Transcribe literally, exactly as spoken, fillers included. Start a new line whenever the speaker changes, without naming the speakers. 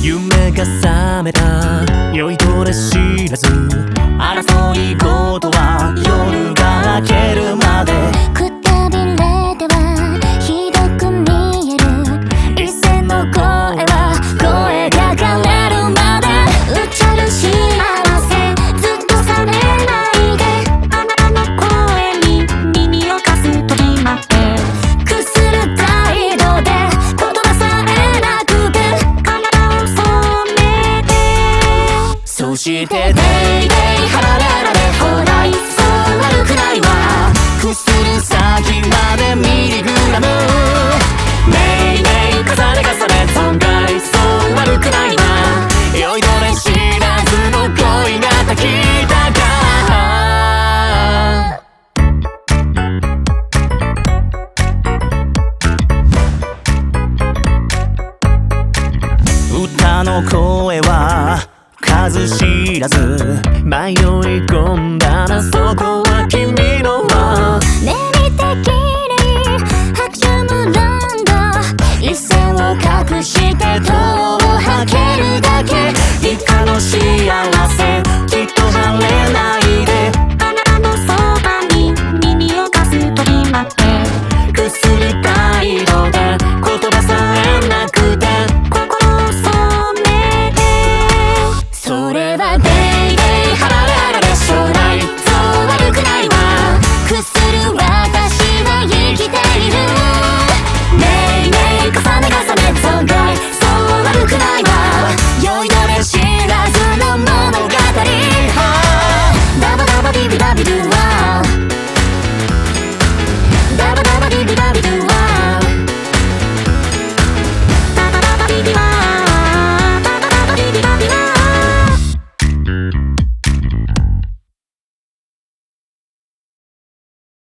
夢が覚めた酔いどれ知らず争い事は夜が明けるまで
くたびれてはひどく見える一線の声は声が枯れるまでうちゃる幸せずっと冷めないであなたの声に耳を貸すと決まってくする態度で言葉さえなくて体を染めてそしてデイデイ離れられほらいそう悪くないわくする先までミリグラムメイメイ重ね重ね損害そう悪くないな酔いどれ知らずの恋が焚きたか歌の声は数知らず迷い込んだなそこは君の輪ね見てきれい拍手無断だ一線を隠して戸を開けるだけ以下の幸